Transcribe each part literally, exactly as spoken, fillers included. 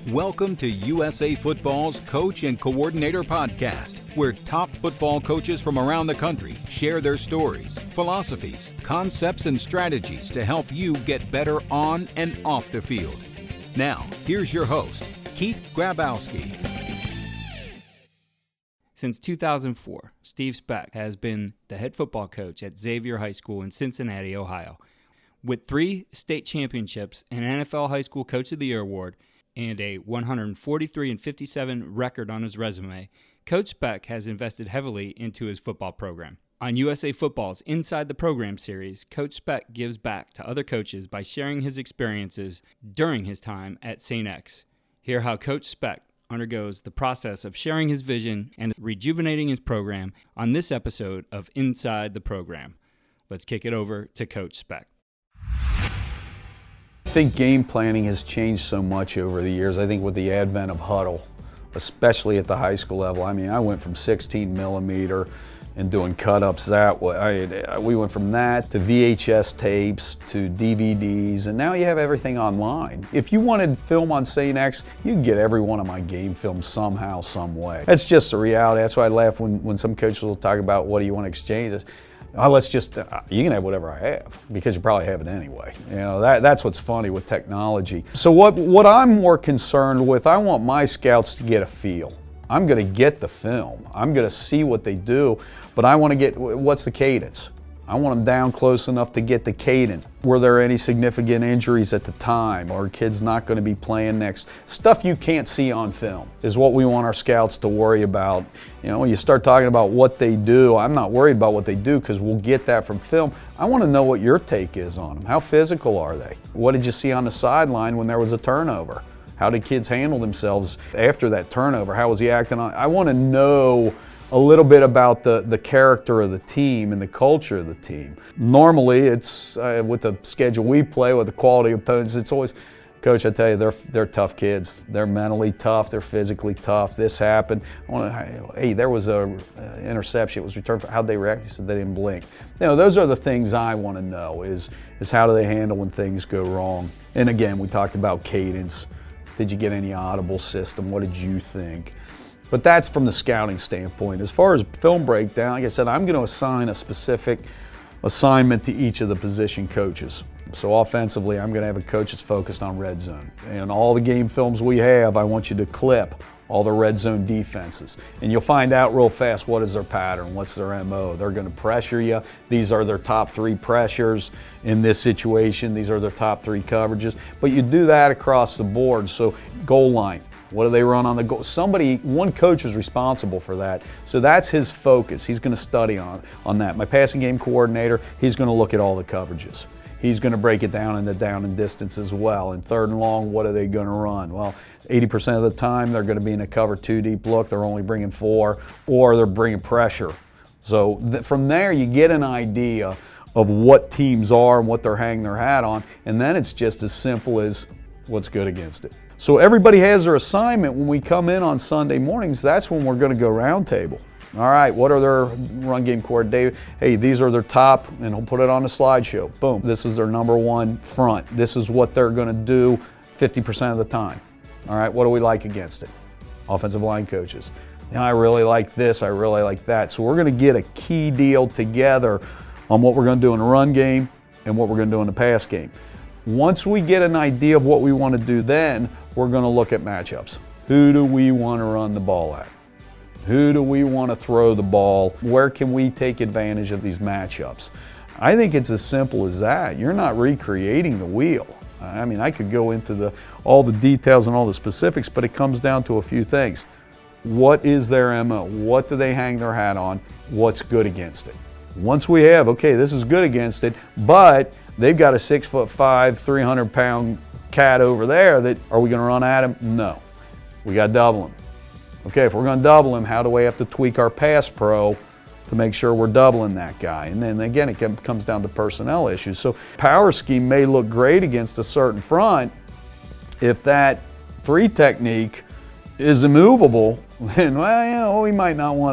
Welcome to U S A Football's Coach and Coordinator Podcast, where top football coaches from around the country share their stories, philosophies, concepts, and strategies to help you get better on and off the field. Now, here's your host, Keith Grabowski. Since two thousand four, Steve Speck has been the head football coach at Xavier High School in Cincinnati, Ohio. With three state championships, an N F L High School Coach of the Year award, and a one forty-three and fifty-seven record on his resume, Coach Speck has invested heavily into his football program. On U S A Football's Inside the Program series, Coach Speck gives back to other coaches by sharing his experiences during his time at Saint X. Hear how Coach Speck undergoes the process of sharing his vision and rejuvenating his program on this episode of Inside the Program. Let's kick it over to Coach Speck. I think game planning has changed so much over the years. I think with the advent of huddle, especially at the high school level. I mean, I went from sixteen millimeter and doing cut-ups that way. I, we went from that to V H S tapes to D V Ds, and now you have everything online. If you wanted film on Saint X, you could get every one of my game films somehow, some way. That's just the reality. That's why I laugh when, when some coaches will talk about what do you want to exchange. Oh, let's just, uh, you can have whatever I have, because you probably have it anyway. You know, that, that's what's funny with technology. So what, what I'm more concerned with, I want my scouts to get a feel. I'm gonna get the film. I'm gonna see what they do, but I wanna get, what's the cadence? I want them down close enough to get the cadence. Were there any significant injuries at the time? Are kids not gonna be playing next? Stuff you can't see on film is what we want our scouts to worry about. You know, when you start talking about what they do, I'm not worried about what they do because we'll get that from film. I wanna know what your take is on them. How physical are they? What did you see on the sideline when there was a turnover? How did kids handle themselves after that turnover? How was he acting on? I wanna know a little bit about the, the character of the team and the culture of the team. Normally, it's uh, with the schedule we play, with the quality of opponents, it's always, Coach, I tell you, they're they're tough kids. They're mentally tough. They're physically tough. This happened. I wanna, hey, there was a uh, interception. It was returned. For, how'd they react? He said they didn't blink. You know, those are the things I want to know. Is is how do they handle when things go wrong? And again, we talked about cadence. Did you get any audible system? What did you think? But that's from the scouting standpoint. As far as film breakdown, like I said, I'm going to assign a specific assignment to each of the position coaches. So offensively, I'm going to have a coach that's focused on red zone. And all the game films we have, I want you to clip all the red zone defenses. And you'll find out real fast what is their pattern, what's their M O. They're going to pressure you. These are their top three pressures in this situation. These are their top three coverages. But you do that across the board. So goal line. What do they run on the goal? Somebody, one coach is responsible for that. So that's his focus. He's going to study on, on that. My passing game coordinator, he's going to look at all the coverages. He's going to break it down into down and distance as well. And third and long, what are they going to run? Well, eighty percent of the time they're going to be in a cover two deep look. They're only bringing four, or they're bringing pressure. So th- from there you get an idea of what teams are and what they're hanging their hat on. And then it's just as simple as what's good against it. So everybody has their assignment. When we come in on Sunday mornings, that's when we're going to go round table. All right, what are their run game coordinator? Hey, these are their top, and he'll put it on a slideshow. Boom, this is their number one front. This is what they're going to do fifty percent of the time. All right, what do we like against it? Offensive line coaches. And I really like this, I really like that. So we're going to get a key deal together on what we're going to do in the run game and what we're going to do in the pass game. Once we get an idea of what we want to do then, we're going to look at matchups. Who do we want to run the ball at? Who do we want to throw the ball? Where can we take advantage of these matchups? I think it's as simple as that. You're not recreating the wheel. I mean, I could go into the all the details and all the specifics, but it comes down to a few things. What is their M O? What do they hang their hat on? What's good against it? Once we have, okay, this is good against it, but they've got a six foot five, three hundred pound cat over there that, are we going to run at him? No. We got to double him. Okay, if we're going to double him, how do we have to tweak our pass pro to make sure we're doubling that guy? And then again, it comes down to personnel issues. So power scheme may look great against a certain front. If that three technique is immovable, then, well, you know, we might not want to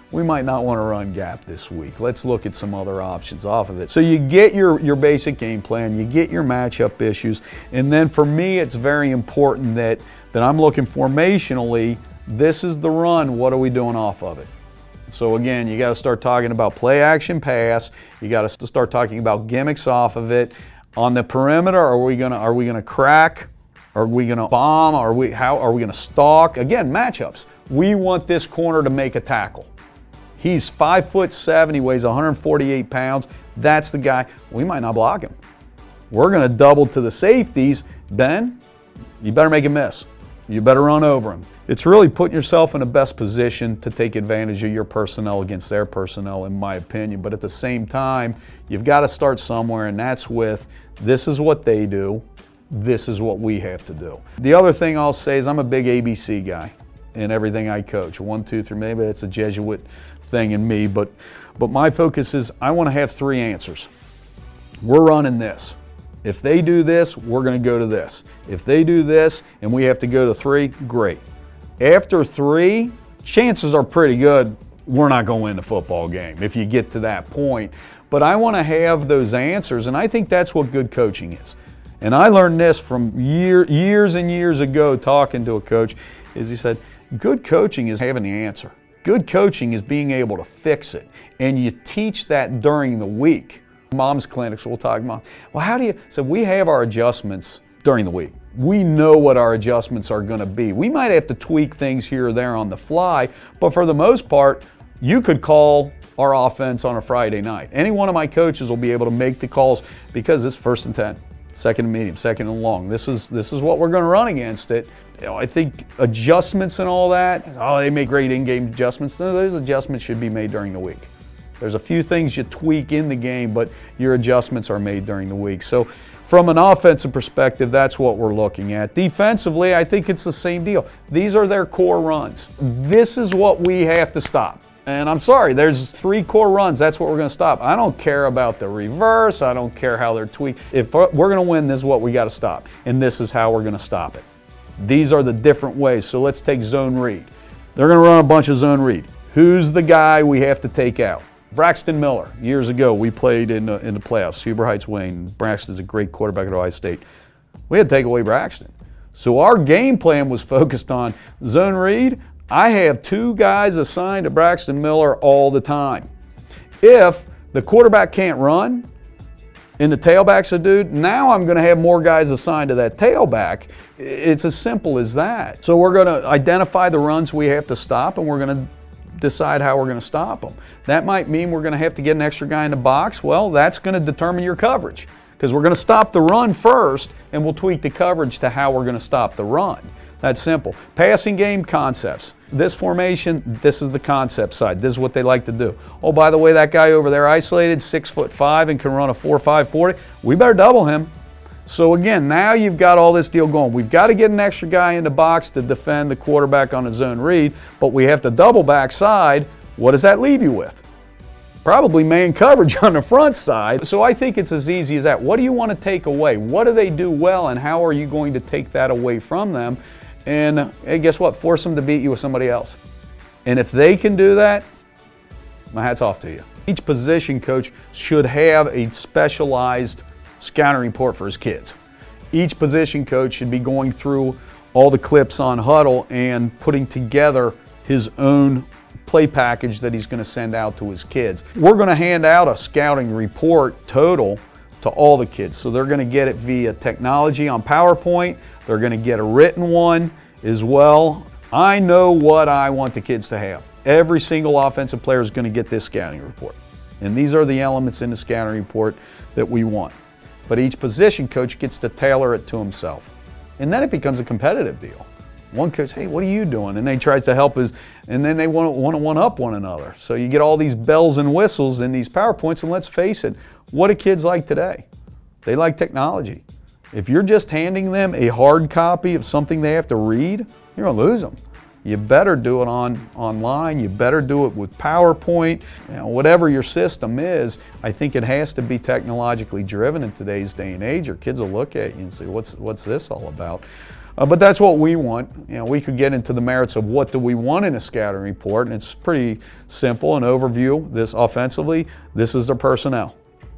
we might not want to run gap this week. Let's look at some other options off of it. So you get your, your basic game plan, you get your matchup issues, and then for me it's very important that, that I'm looking formationally, this is the run, what are we doing off of it? So again, you got to start talking about play action pass, you got to start talking about gimmicks off of it. On the perimeter, are we gonna are we gonna crack? Are we gonna bomb? Are we how are we gonna stalk? Again, matchups. We want this corner to make a tackle. He's five foot seven, he weighs one hundred forty-eight pounds. That's the guy. We might not block him. We're gonna double to the safeties. Ben, you better make a miss. You better run over him. It's really putting yourself in the best position to take advantage of your personnel against their personnel, in my opinion. But at the same time, you've got to start somewhere, and that's with this is what they do, this is what we have to do. The other thing I'll say is I'm a big A B C guy in everything I coach. One, two, three, maybe it's a Jesuit thing in me, but, but my focus is I want to have three answers. We're running this. If they do this, we're going to go to this. If they do this and we have to go to three, great. After three, chances are pretty good we're not going to win the football game if you get to that point. But I want to have those answers, and I think that's what good coaching is. And I learned this from year, years and years ago talking to a coach, is he said, good coaching is having the answer. Good coaching is being able to fix it, and you teach that during the week. Mom's clinics, we'll talk about, well, how do you, so we have our adjustments during the week. We know what our adjustments are going to be. We might have to tweak things here or there on the fly, but for the most part, you could call our offense on a Friday night. Any one of my coaches will be able to make the calls because it's first and ten, second and medium, second and long. This is this is what we're going to run against it. You know, I think adjustments and all that, oh, they make great in-game adjustments. No, those adjustments should be made during the week. There's a few things you tweak in the game, but your adjustments are made during the week. So from an offensive perspective, that's what we're looking at. Defensively, I think it's the same deal. These are their core runs. This is what we have to stop. And I'm sorry, there's three core runs. That's what we're going to stop. I don't care about the reverse. I don't care how they're tweaked. If we're going to win, this is what we got to stop. And this is how we're going to stop it. These are the different ways. So let's take zone read. They're going to run a bunch of zone read. Who's the guy we have to take out? Braxton Miller. Years ago, we played in the, in the playoffs. Huber Heights Wayne. Braxton's a great quarterback at Ohio State. We had to take away Braxton. So our game plan was focused on zone read. I have two guys assigned to Braxton Miller all the time. If the quarterback can't run and the tailback's a dude, now I'm going to have more guys assigned to that tailback. It's as simple as that. So we're going to identify the runs we have to stop, and we're going to decide how we're going to stop them. That might mean we're going to have to get an extra guy in the box. Well, that's going to determine your coverage, because we're going to stop the run first, and we'll tweak the coverage to how we're going to stop the run. That's simple. Passing game concepts. This formation, this is the concept side. This is what they like to do. Oh, by the way, that guy over there isolated, six foot five and can run a four five forty. We better double him. So again, now you've got all this deal going. We've got to get an extra guy in the box to defend the quarterback on a zone read, but we have to double backside. What does that leave you with? Probably man coverage on the front side. So I think it's as easy as that. What do you want to take away? What do they do well, and how are you going to take that away from them? And hey, guess what? Force them to beat you with somebody else. And if they can do that, my hat's off to you. Each position coach should have a specialized scouting report for his kids. Each position coach should be going through all the clips on Huddle and putting together his own play package that he's going to send out to his kids. We're going to hand out a scouting report total to all the kids. So they're going to get it via technology on PowerPoint. They're going to get a written one as well. I know what I want the kids to have. Every single offensive player is going to get this scouting report. And these are the elements in the scouting report that we want. But each position coach gets to tailor it to himself. And then it becomes a competitive deal. One coach, hey, what are you doing? And they tries to help his, and then they want to, want to one-up one another. So you get all these bells and whistles in these PowerPoints, and let's face it, what do kids like today? They like technology. If you're just handing them a hard copy of something they have to read, you're going to lose them. You better do it on online. You better do it with PowerPoint. You know, whatever your system is, I think it has to be technologically driven in today's day and age, or kids will look at you and say, what's, what's this all about? Uh, but that's what we want. You know, we could get into the merits of what do we want in a scouting report, and it's pretty simple. An overview, this offensively, this is their personnel.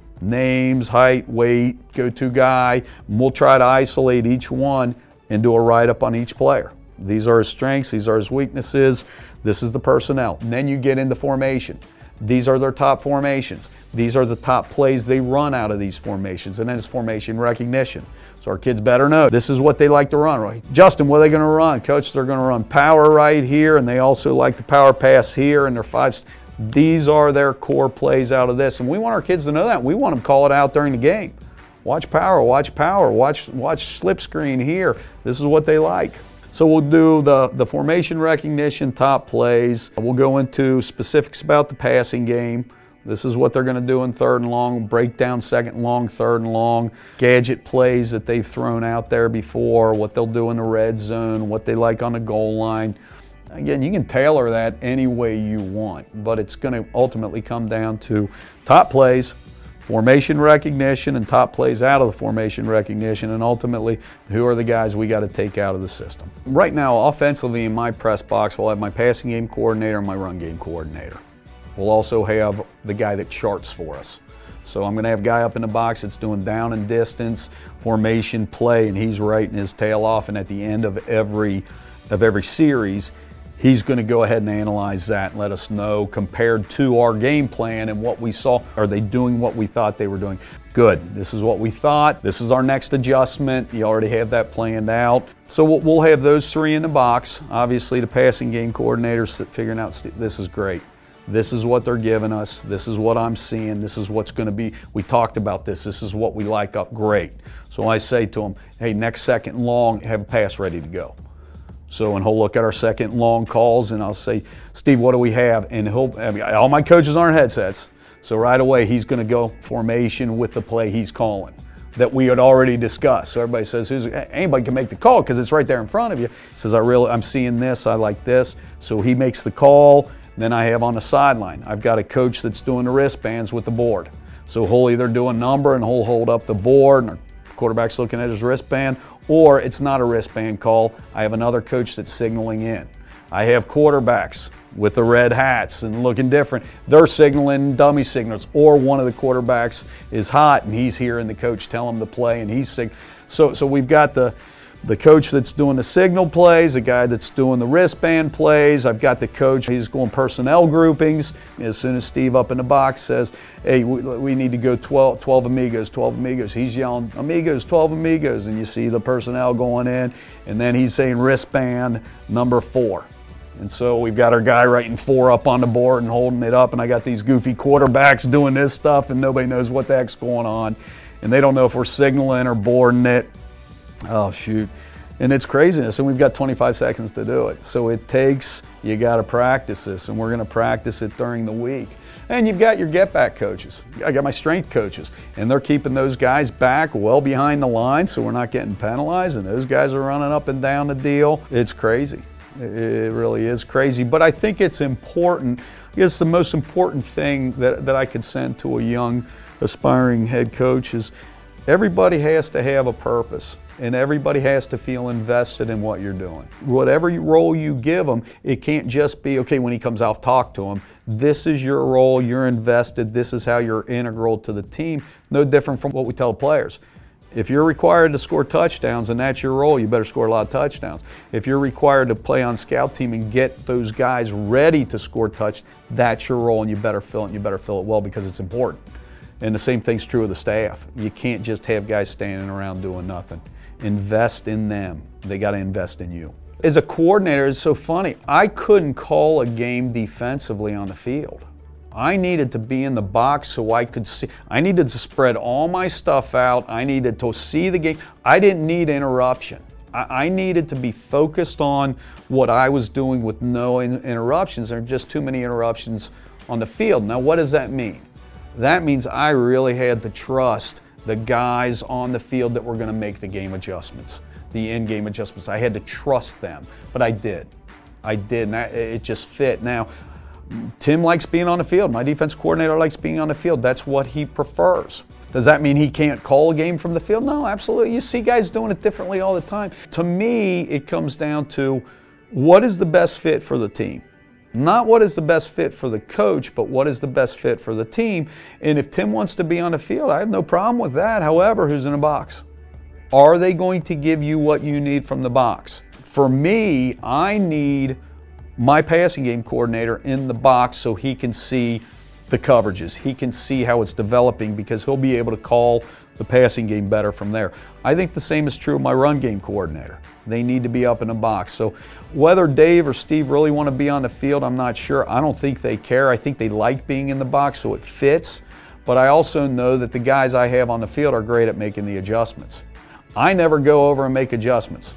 Names, height, weight, go-to guy. And we'll try to isolate each one and do a write-up on each player. These are his strengths, these are his weaknesses, this is the personnel. And then you get into formation. These are their top formations. These are the top plays they run out of these formations. And then it's formation recognition. So our kids better know this is what they like to run. Right? Justin, what are they going to run? Coach, they're going to run power right here, and they also like the power pass here, and they're five. These are their core plays out of this. And we want our kids to know that. We want them to call it out during the game. Watch power, watch power, watch, watch slip screen here. This is what they like. So we'll do the, the formation recognition, top plays. We'll go into specifics about the passing game. This is what they're going to do in third and long, break down second and long, third and long, gadget plays that they've thrown out there before, what they'll do in the red zone, what they like on the goal line. Again, you can tailor that any way you want, but it's going to ultimately come down to top plays, formation recognition, and top plays out of the formation recognition, and ultimately, who are the guys we got to take out of the system. Right now, offensively in my press box, we'll have my passing game coordinator and my run game coordinator. We'll also have the guy that charts for us. So I'm going to have a guy up in the box that's doing down and distance, formation, play, and he's writing his tail off, and at the end of every, of every series, he's going to go ahead and analyze that and let us know, compared to our game plan and what we saw, are they doing what we thought they were doing? Good, this is what we thought, this is our next adjustment, you already have that planned out. So we'll have those three in the box. Obviously the passing game coordinators figuring out, this is great. This is what they're giving us, this is what I'm seeing, this is what's going to be, we talked about this, this is what we like up, great. So I say to them, hey, next second and long, have a pass ready to go. So, and he'll look at our second and long calls, and I'll say, Steve, what do we have? And he'll, I mean, all my coaches aren't headsets, so right away he's going to go formation with the play he's calling that we had already discussed. So everybody says, Who's, anybody can make the call because it's right there in front of you. He says, I really, I'm seeing this, I like this. So he makes the call. Then I have on the sideline, I've got a coach that's doing the wristbands with the board. So he'll either do a number and he'll hold up the board, and our quarterback's looking at his wristband, or it's not a wristband call. I have another coach that's signaling in. I have quarterbacks with the red hats and looking different. They're signaling dummy signals, or one of the quarterbacks is hot and he's hearing the coach tell him to play, and he's sig- so so we've got the the coach that's doing the signal plays, the guy that's doing the wristband plays. I've got the coach, he's going personnel groupings. As soon as Steve up in the box says, hey, we, we need to go twelve, twelve amigos, twelve amigos, he's yelling, amigos, twelve amigos, and you see the personnel going in, and then he's saying wristband number four. And so we've got our guy writing four up on the board and holding it up, and I got these goofy quarterbacks doing this stuff, and nobody knows what the heck's going on. And they don't know if we're signaling or boarding it. Oh, shoot. And it's craziness, and we've got twenty-five seconds to do it. So it takes, you got to practice this, and we're going to practice it during the week. And you've got your get-back coaches. I got my strength coaches, and they're keeping those guys back well behind the line so we're not getting penalized, and those guys are running up and down the deal. It's crazy. It really is crazy. But I think it's important. It's the most important thing that, that I could send to a young, aspiring head coach is everybody has to have a purpose. And everybody has to feel invested in what you're doing. Whatever role you give them, it can't just be, okay, when he comes out, talk to him. This is your role, you're invested, this is how you're integral to the team. No different from what we tell players. If you're required to score touchdowns and that's your role, you better score a lot of touchdowns. If you're required to play on scout team and get those guys ready to score touchdowns, that's your role, and you better fill it, and you better fill it well because it's important. And the same thing's true of the staff. You can't just have guys standing around doing nothing. Invest in them. They got to invest in you. As a coordinator, it's so funny. I couldn't call a game defensively on the field. I needed to be in the box so I could see. I needed to spread all my stuff out. I needed to see the game. I didn't need interruption. I, I needed to be focused on what I was doing with no in, interruptions. There are just too many interruptions on the field. Now, what does that mean? That means I really had to trust the guys on the field that were going to make the game adjustments, the in-game adjustments. I had to trust them, but I did. I did, and I, it just fit. Now, Tim likes being on the field. My defense coordinator likes being on the field. That's what he prefers. Does that mean he can't call a game from the field? No, absolutely. You see guys doing it differently all the time. To me, it comes down to what is the best fit for the team. Not what is the best fit for the coach, but what is the best fit for the team. And if Tim wants to be on the field, I have no problem with that. However, who's in the box? Are they going to give you what you need from the box? For me, I need my passing game coordinator in the box so he can see the coverages. He can see how it's developing because he'll be able to call the passing game better from there. I think the same is true of my run game coordinator. They need to be up in the box. So whether Dave or Steve really want to be on the field, I'm not sure. I don't think they care. I think they like being in the box, so it fits. But I also know that the guys I have on the field are great at making the adjustments. I never go over and make adjustments.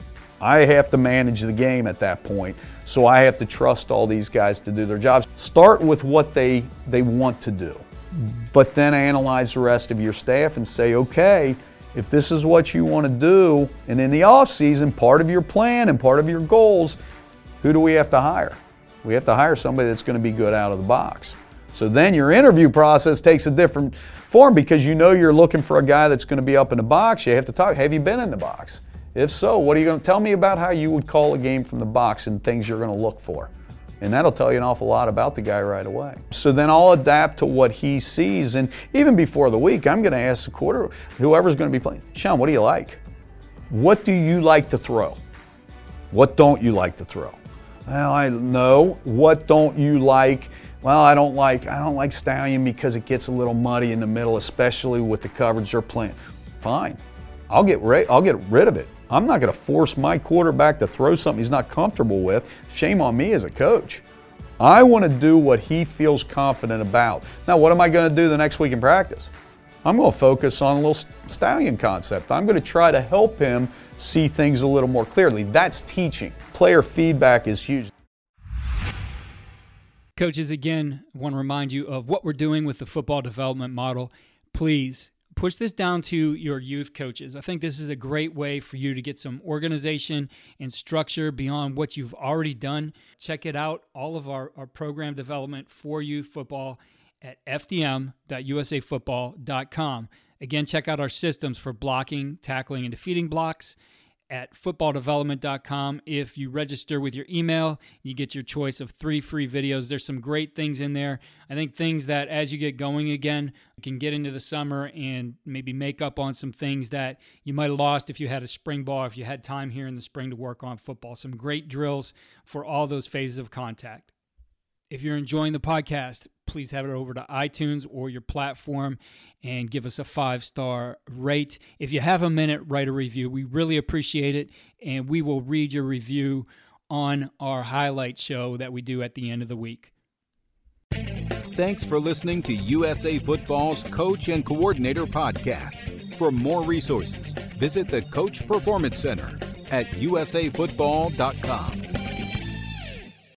I have to manage the game at that point, so I have to trust all these guys to do their jobs. Start with what they, they want to do, but then analyze the rest of your staff and say, okay, if this is what you want to do, and in the offseason, part of your plan and part of your goals, who do we have to hire? We have to hire somebody that's going to be good out of the box. So then your interview process takes a different form because you know you're looking for a guy that's going to be up in the box. You have to talk, have you been in the box? If so, what are you going to tell me about how you would call a game from the box and things you're going to look for? And that'll tell you an awful lot about the guy right away. So then I'll adapt to what he sees. And even before the week, I'm going to ask the quarter, whoever's going to be playing, Sean, what do you like? What do you like to throw? What don't you like to throw? Well, I know. What don't you like? Well, I don't like I don't like Stallion because it gets a little muddy in the middle, especially with the coverage they're playing. Fine. I'll get rid, I'll get rid of it. I'm not going to force my quarterback to throw something he's not comfortable with. Shame on me as a coach. I want to do what he feels confident about. Now, what am I going to do the next week in practice? I'm going to focus on a little Stallion concept. I'm going to try to help him see things a little more clearly. That's teaching. Player feedback is huge. Coaches, again, I want to remind you of what we're doing with the football development model. Please push this down to your youth coaches. I think this is a great way for you to get some organization and structure beyond what you've already done. Check it out, all of our, our program development for youth football at f d m dot u s a football dot com. Again, check out our systems for blocking, tackling, and defeating blocks at football development dot com. If you register with your email, you get your choice of three free videos. There's some great things in there. I think things that as you get going again, you can get into the summer and maybe make up on some things that you might have lost if you had a spring ball, if you had time here in the spring to work on football. Some great drills for all those phases of contact. If you're enjoying the podcast, please head over to iTunes or your platform and give us a five-star rate. If you have a minute, write a review. We really appreciate it, and we will read your review on our highlight show that we do at the end of the week. Thanks for listening to U S A Football's Coach and Coordinator Podcast. For more resources, visit the Coach Performance Center at u s a football dot com.